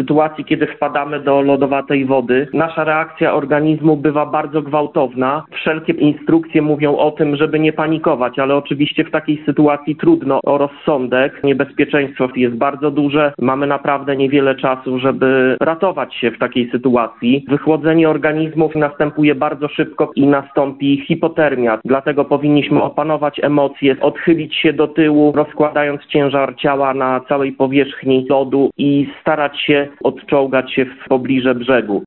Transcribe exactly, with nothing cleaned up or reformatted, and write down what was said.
sytuacji, kiedy wpadamy do lodowatej wody, nasza reakcja organizmu bywa bardzo gwałtowna. Wszelkie instrukcje mówią o tym, żeby nie panikować, ale oczywiście w takiej sytuacji trudno o rozsądek. Niebezpieczeństwo jest bardzo duże. Mamy naprawdę niewiele czasu, żeby ratować się w takiej sytuacji. Wychłodzenie organizmów następuje bardzo szybko i nastąpi hipotermia. Dlatego powinniśmy opanować emocje, odchylić się do tyłu, rozkładając ciężar ciała na całej powierzchni lodu i starać się odczołgać się w pobliże brzegu.